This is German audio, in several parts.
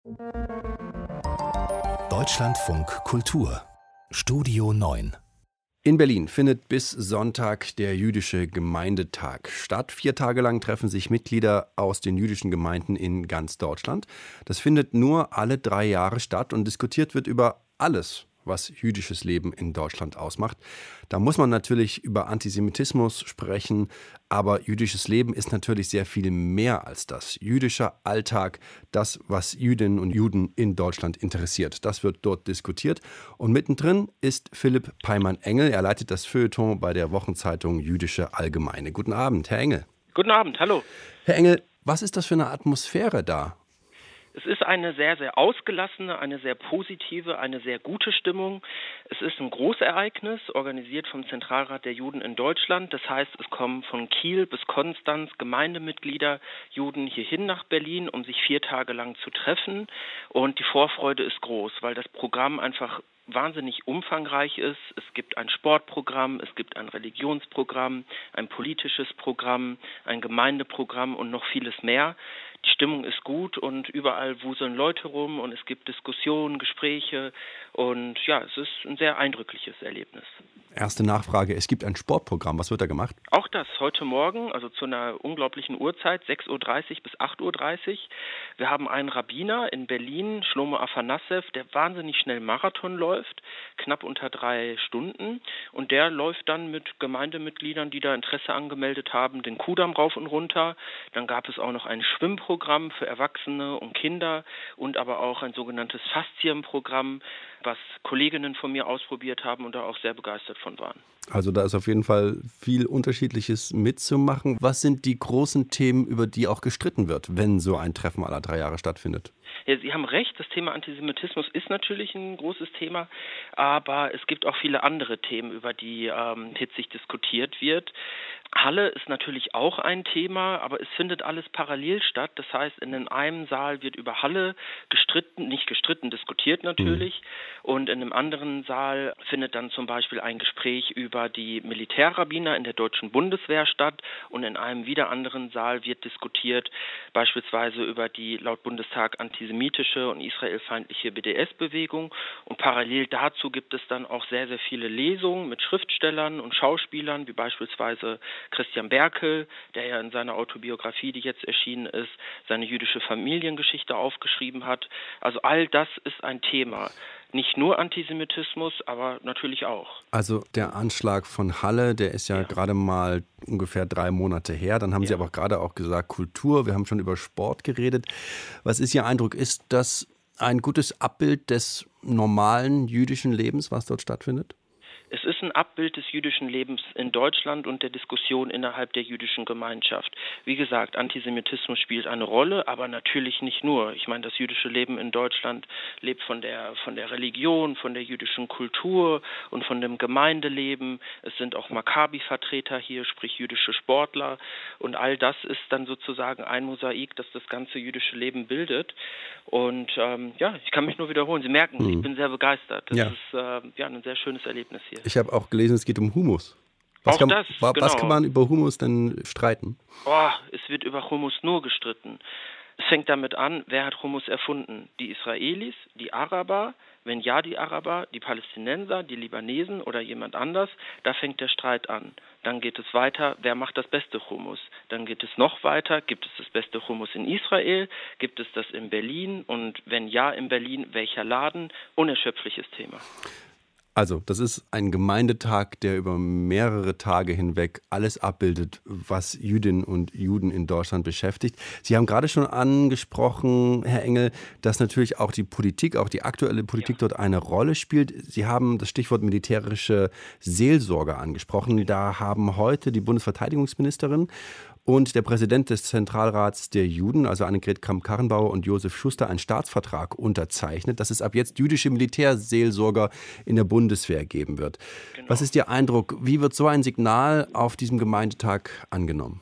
Deutschlandfunk Kultur Studio 9. In Berlin findet bis Sonntag der jüdische Gemeindetag statt. 4 Tage lang treffen sich Mitglieder aus den jüdischen Gemeinden in ganz Deutschland. Das findet nur alle 3 Jahre statt und diskutiert wird über alles, was jüdisches Leben in Deutschland ausmacht. Da muss man natürlich über Antisemitismus sprechen, aber jüdisches Leben ist natürlich sehr viel mehr als das. Jüdischer Alltag, das, was Jüdinnen und Juden in Deutschland interessiert, das wird dort diskutiert. Und mittendrin ist Philipp Peimann-Engel. Er leitet das Feuilleton bei der Wochenzeitung Jüdische Allgemeine. Guten Abend, Herr Engel. Guten Abend, hallo. Herr Engel, was ist das für eine Atmosphäre da? Es ist eine sehr, sehr ausgelassene, eine sehr positive, eine sehr gute Stimmung. Es ist ein Großereignis, organisiert vom Zentralrat der Juden in Deutschland. Das heißt, es kommen von Kiel bis Konstanz Gemeindemitglieder, Juden hierhin nach Berlin, um sich 4 Tage lang zu treffen. Und die Vorfreude ist groß, weil das Programm einfach wahnsinnig umfangreich ist. Es gibt ein Sportprogramm, es gibt ein Religionsprogramm, ein politisches Programm, ein Gemeindeprogramm und noch vieles mehr. Die Stimmung ist gut und überall wuseln Leute rum und es gibt Diskussionen, Gespräche und ja, es ist ein sehr eindrückliches Erlebnis. Erste Nachfrage, es gibt ein Sportprogramm. Was wird da gemacht? Auch das heute Morgen, also zu einer unglaublichen Uhrzeit, 6.30 Uhr bis 8.30 Uhr. Wir haben einen Rabbiner in Berlin, Shlomo Afanassew, der wahnsinnig schnell Marathon läuft, knapp unter 3 Stunden. Und der läuft dann mit Gemeindemitgliedern, die da Interesse angemeldet haben, den Kudamm rauf und runter. Dann gab es auch noch ein Schwimmprogramm für Erwachsene und Kinder und aber auch ein sogenanntes Faszienprogramm, was Kolleginnen von mir ausprobiert haben und da auch sehr begeistert von waren. Also da ist auf jeden Fall viel Unterschiedliches mitzumachen. Was sind die großen Themen, über die auch gestritten wird, wenn so ein Treffen aller 3 Jahre stattfindet? Ja, Sie haben recht, das Thema Antisemitismus ist natürlich ein großes Thema, aber es gibt auch viele andere Themen, über die hitzig diskutiert wird. Halle ist natürlich auch ein Thema, aber es findet alles parallel statt. Das heißt, in einem Saal wird über Halle diskutiert natürlich. Und in einem anderen Saal findet dann zum Beispiel ein Gespräch über die Militärrabbiner in der deutschen Bundeswehr statt. Und in einem wieder anderen Saal wird diskutiert beispielsweise über die laut Bundestag antisemitische und israelfeindliche BDS-Bewegung. Und parallel dazu gibt es dann auch sehr, sehr viele Lesungen mit Schriftstellern und Schauspielern, wie beispielsweise Christian Berkel, der ja in seiner Autobiografie, die jetzt erschienen ist, seine jüdische Familiengeschichte aufgeschrieben hat. Also all das ist ein Thema. Nicht nur Antisemitismus, aber natürlich auch. Also der Anschlag von Halle, der ist ja gerade mal ungefähr 3 Monate her. Dann haben Sie aber gerade auch gesagt, Kultur. Wir haben schon über Sport geredet. Was ist Ihr Eindruck? Ist das ein gutes Abbild des normalen jüdischen Lebens, was dort stattfindet? Es ist ein Abbild des jüdischen Lebens in Deutschland und der Diskussion innerhalb der jüdischen Gemeinschaft. Wie gesagt, Antisemitismus spielt eine Rolle, aber natürlich nicht nur. Ich meine, das jüdische Leben in Deutschland lebt von der Religion, von der jüdischen Kultur und von dem Gemeindeleben. Es sind auch Maccabi-Vertreter hier, sprich jüdische Sportler. Und all das ist dann sozusagen ein Mosaik, das das ganze jüdische Leben bildet. Und ich kann mich nur wiederholen. Sie merken, ich bin sehr begeistert. Das ist ein sehr schönes Erlebnis hier. Ich habe auch gelesen, es geht um Hummus. Was kann man über Hummus denn streiten? Es wird über Hummus nur gestritten. Es fängt damit an, wer hat Hummus erfunden? Die Israelis, die Araber? Wenn ja, die Araber, die Palästinenser, die Libanesen oder jemand anders? Da fängt der Streit an. Dann geht es weiter, wer macht das beste Hummus? Dann geht es noch weiter, gibt es das beste Hummus in Israel? Gibt es das in Berlin? Und wenn ja, in Berlin, welcher Laden? Unerschöpfliches Thema. Also, das ist ein Gemeindetag, der über mehrere Tage hinweg alles abbildet, was Jüdinnen und Juden in Deutschland beschäftigt. Sie haben gerade schon angesprochen, Herr Engel, dass natürlich auch die Politik, auch die aktuelle Politik dort eine Rolle spielt. Sie haben das Stichwort militärische Seelsorge angesprochen. Da haben heute die Bundesverteidigungsministerin und der Präsident des Zentralrats der Juden, also Annegret Kramp-Karrenbauer und Josef Schuster, einen Staatsvertrag unterzeichnet, dass es ab jetzt jüdische Militärseelsorger in der Bundeswehr geben wird. Genau. Was ist Ihr Eindruck? Wie wird so ein Signal auf diesem Gemeindetag angenommen?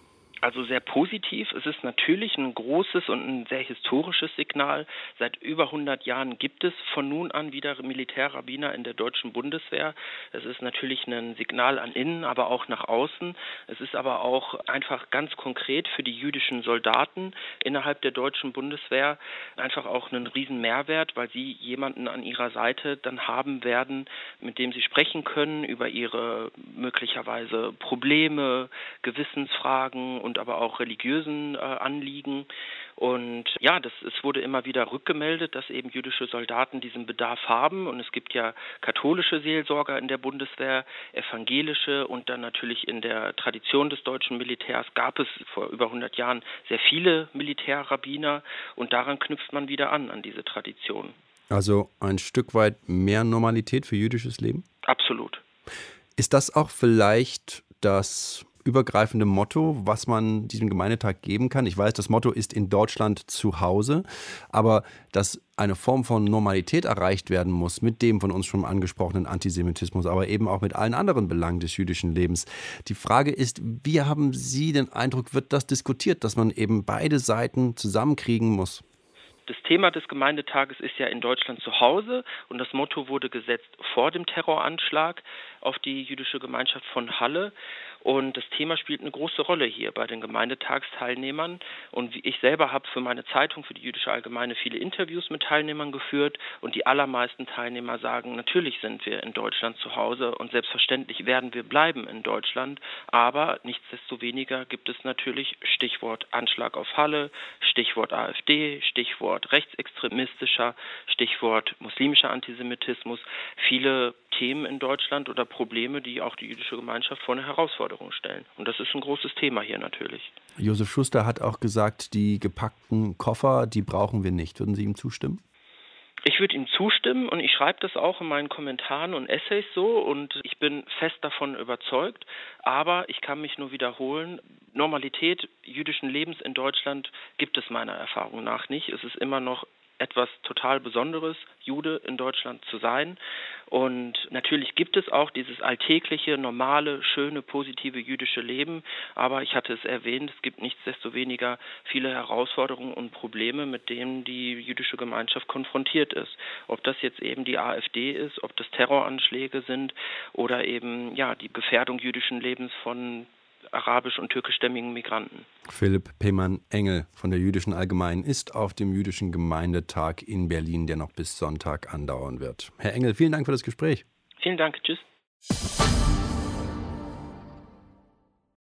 Also sehr positiv. Es ist natürlich ein großes und ein sehr historisches Signal. Seit über 100 Jahren gibt es von nun an wieder Militärrabbiner in der deutschen Bundeswehr. Es ist natürlich ein Signal an innen, aber auch nach außen. Es ist aber auch einfach ganz konkret für die jüdischen Soldaten innerhalb der deutschen Bundeswehr einfach auch einen riesen Mehrwert, weil sie jemanden an ihrer Seite dann haben werden, mit dem sie sprechen können über ihre möglicherweise Probleme, Gewissensfragen und aber auch religiösen Anliegen. Und ja, es wurde immer wieder rückgemeldet, dass eben jüdische Soldaten diesen Bedarf haben. Und es gibt ja katholische Seelsorger in der Bundeswehr, evangelische und dann natürlich in der Tradition des deutschen Militärs gab es vor über 100 Jahren sehr viele Militärrabbiner und daran knüpft man wieder an diese Tradition. Also ein Stück weit mehr Normalität für jüdisches Leben? Absolut. Ist das auch vielleicht das übergreifende Motto, was man diesem Gemeindetag geben kann? Ich weiß, das Motto ist in Deutschland zu Hause, aber dass eine Form von Normalität erreicht werden muss mit dem von uns schon angesprochenen Antisemitismus, aber eben auch mit allen anderen Belangen des jüdischen Lebens. Die Frage ist, wie haben Sie den Eindruck, wird das diskutiert, dass man eben beide Seiten zusammenkriegen muss? Das Thema des Gemeindetages ist ja in Deutschland zu Hause und das Motto wurde gesetzt vor dem Terroranschlag auf die jüdische Gemeinschaft von Halle. Und das Thema spielt eine große Rolle hier bei den Gemeindetagsteilnehmern. Und ich selber habe für meine Zeitung, für die Jüdische Allgemeine, viele Interviews mit Teilnehmern geführt. Und die allermeisten Teilnehmer sagen, natürlich sind wir in Deutschland zu Hause und selbstverständlich werden wir bleiben in Deutschland. Aber nichtsdestoweniger gibt es natürlich Stichwort Anschlag auf Halle, Stichwort AfD, Stichwort rechtsextremistischer, Stichwort muslimischer Antisemitismus. Viele Themen in Deutschland oder Probleme, die auch die jüdische Gemeinschaft vor eine Herausforderung stellen. Und das ist ein großes Thema hier natürlich. Josef Schuster hat auch gesagt, die gepackten Koffer, die brauchen wir nicht. Würden Sie ihm zustimmen? Ich würde ihm zustimmen und ich schreibe das auch in meinen Kommentaren und Essays so und ich bin fest davon überzeugt, aber ich kann mich nur wiederholen, Normalität jüdischen Lebens in Deutschland gibt es meiner Erfahrung nach nicht. Es ist immer noch etwas total Besonderes, Jude in Deutschland zu sein. Und natürlich gibt es auch dieses alltägliche, normale, schöne, positive jüdische Leben. Aber ich hatte es erwähnt, es gibt nichtsdestoweniger viele Herausforderungen und Probleme, mit denen die jüdische Gemeinschaft konfrontiert ist. Ob das jetzt eben die AfD ist, ob das Terroranschläge sind oder eben ja die Gefährdung jüdischen Lebens von arabisch- und türkischstämmigen Migranten. Philipp Pehmann-Engel von der Jüdischen Allgemeinen ist auf dem Jüdischen Gemeindetag in Berlin, der noch bis Sonntag andauern wird. Herr Engel, vielen Dank für das Gespräch. Vielen Dank. Tschüss.